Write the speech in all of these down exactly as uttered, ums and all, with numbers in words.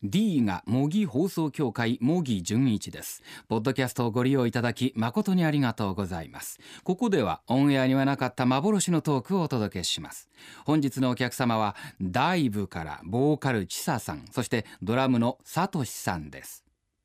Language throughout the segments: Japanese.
D が模擬放送協会模擬純一です。ポッドキャストをご利用いただき誠にありがとうございます。ここではオンエアにはなかった幻のトークをお届けします。本日のお客様はダイブからボーカルちささん、そしてドラムのさとしさんです。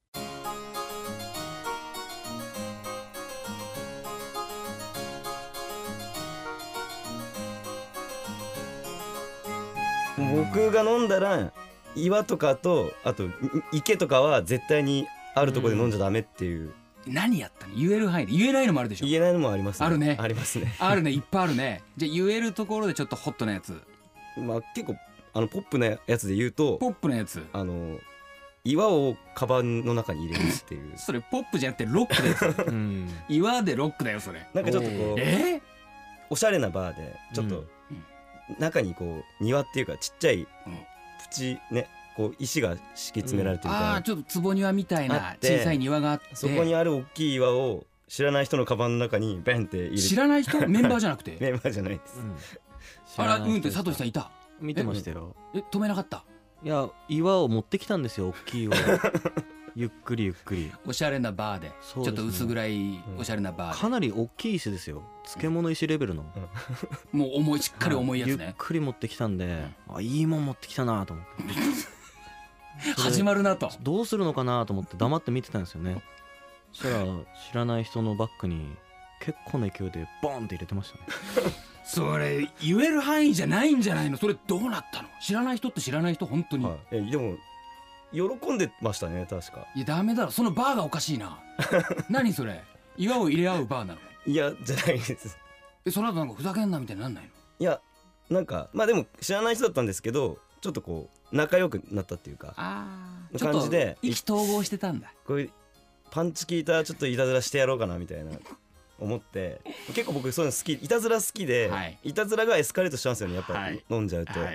僕が飲んだら岩とかとあと池とかは絶対にあるところで飲んじゃダメっていう、 うん、何やったの？言える範囲で。言えないのもあるでしょ。 言えないのもありますね。 あるね。 ありますね。 あるね、いっぱいあるね。じゃあ言えるところでちょっとホットなやつ。 まあ結構あのポップなやつで言うと、 ポップなやつ、 あの岩をカバンの中に入れるっていうそれポップじゃなくてロックだよ、うん、岩でロックだよそれ。 なんかちょっとこうえー、 おしゃれなバーでちょっと、うん、中にこう庭っていうかちっちゃいプチね、こう石が敷き詰められてるみたいな、うん、 あーちょっと坪庭みたいな小さい庭があって、 そこにある大きい岩を知らない人のカバンの中にベンって入れて。 知らない人？メンバーじゃなくてメンバーじゃないです、 うん、あら、うんってサトシさんいた？ 見てましたよ。 え、止めなかった？ いや、岩を持ってきたんですよ、大きい岩ゆっくりゆっくりおしゃれなバーで、ね、ちょっと薄暗いおしゃれなバーで、 かなり大きい石ですよ、漬物石レベルの、 うん、もう重い、しっかり重いやつね。 ゆっくり持ってきたんで、あ、いいもん持ってきたなと思って始まるなと、 どうするのかなと思って黙って見てたんですよね。そしたら知らない人のバッグに結構な勢いでボーンって入れてましたねそれ言える範囲じゃないんじゃないの？それどうなったの？知らない人って知らない人本当に、はい、 えでも喜んでましたね確か。 いやダメだろ、そのバーがおかしいな何それ、岩を入れ合うバーなの？ いやじゃないです。 え、その後なんかふざけんなみたいになんないの？ いやなんかまあでも知らない人だったんですけど、ちょっとこう仲良くなったっていうか、あー感じで意気投合してたんだ。 これパンチ効いたちょっといたずらしてやろうかなみたいな思って、結構僕そういうの好き、いたずら好きで、はい、いたずらがエスカレートしちゃうんですよね、やっぱり、はい、飲んじゃうと、はいはい、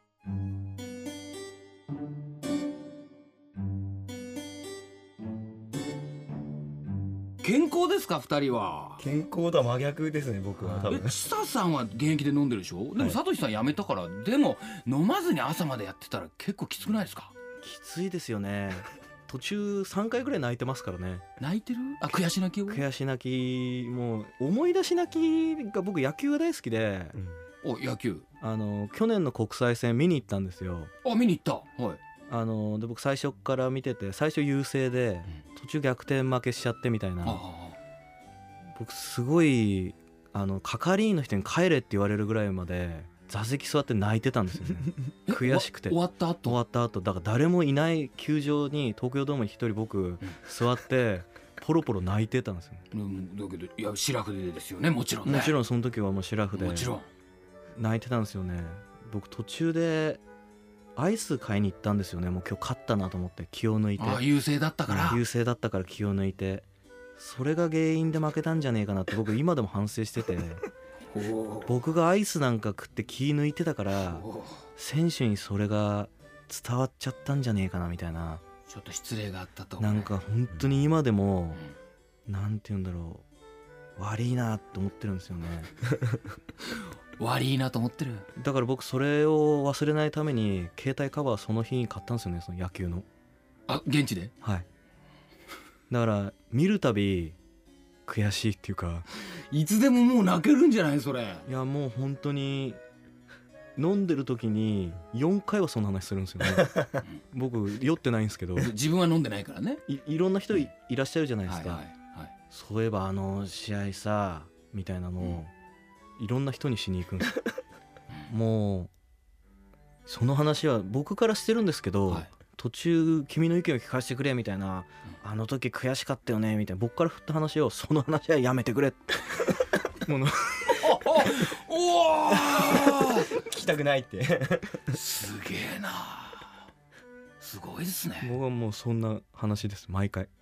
健康ですかふたりは？ 健康とは真逆ですね僕は。多分ちささんは現役で飲んでるでしょ。でもさとしさん辞めたから、はい、でも飲まずに朝までやってたら結構きつくないですか？ きついですよね。途中さんかいぐらい泣いてますからね。 泣いてる？あ、悔し泣きを？ 悔し泣き、もう思い出し泣きが、僕野球が大好きで、 うん、お、野球、 あの去年の国際戦見に行ったんですよ。 あ、見に行った。はい。 あので僕最初から見てて、最初優勢で、うん、途中逆転負けしちゃってみたいな、僕すごいあの係員の人に帰れって言われるぐらいまで座席座って泣いてたんですよね悔しくて。 終わった後？ 終わった後だから誰もいない球場に東京ドームに一人僕座ってポロポロ泣いてたんですよ、 うん、だけどいやシラフでですよね、もちろんね。 もちろんその時はもうシラフでもちろん泣いてたんですよね。僕途中でアイス買いに行ったんですよね。もう今日勝ったなと思って気を抜いて。 ああ、優勢だったから。 優勢だったから気を抜いて、それが原因で負けたんじゃねえかなって僕今でも反省してて僕がアイスなんか食って気抜いてたから選手にそれが伝わっちゃったんじゃねえかなみたいな、 ちょっと失礼があったと、ね、 なんか本当に今でも、うん、なんて言うんだろう、悪いなって思ってるんですよね悪いなと思ってる。 だから僕それを忘れないために携帯カバーその日に買ったんですよね、その野球の。 あ、現地で？ はい。だから見るたび悔しいっていうか、 いつでももう泣けるんじゃないそれ。 いやもう本当に飲んでる時によんかいはその話するんですよね僕酔ってないんですけど、 自分は飲んでないからね。 い, いろんな人 い, いらっしゃるじゃないですか、 はいはいはい、 そういえばあの試合さみたいなのを、うん、いろんな人にしに行くんですもうその話は僕からしてるんですけど、はい、途中君の意見を聞かせてくれみたいな、うん、あの時悔しかったよねみたいな僕から振った話を、その話はやめてくれものおお聞きたくないってすげえな、すごいですね。 僕はもうそんな話です毎回。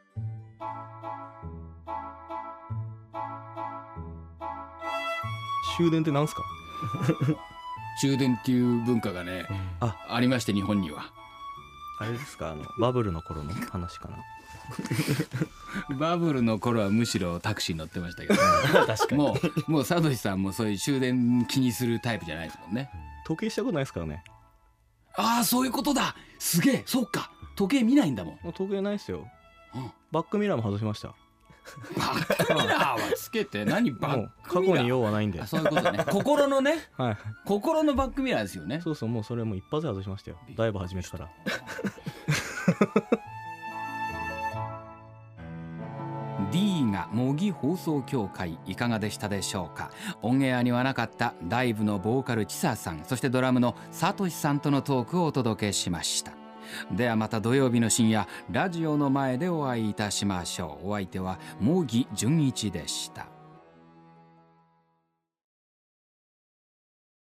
終電ってなんすか終電っていう文化がね、うん、あ, ありまして、日本には。 あれですか、あのバブルの頃の話かなバブルの頃はむしろタクシー乗ってましたけど、ね、確かにもうもうサトシさんもそういう終電気にするタイプじゃないですもんね。 時計したことないですからね。 ああそういうことだ。すげえ、そうか、時計見ないんだもん。 もう時計ないっすよ、 うん、 バックミラーも外しました。 バックミラーはつけて何バックミラー、 過去に用はないんで。 そういうことね。心のね、 はい、 心のバックミラーですよね。 そうそう、もうそれもう一発で外しましたよ、ダイブ始めてから。 D が模擬放送協会、いかがでしたでしょうか。オンエアにはなかったダイブのボーカルちささん、そしてドラムのさとしさんとのトークをお届けしました。ではまた土曜日の深夜、ラジオの前でお会いいたしましょう。お相手は茂木純一でした。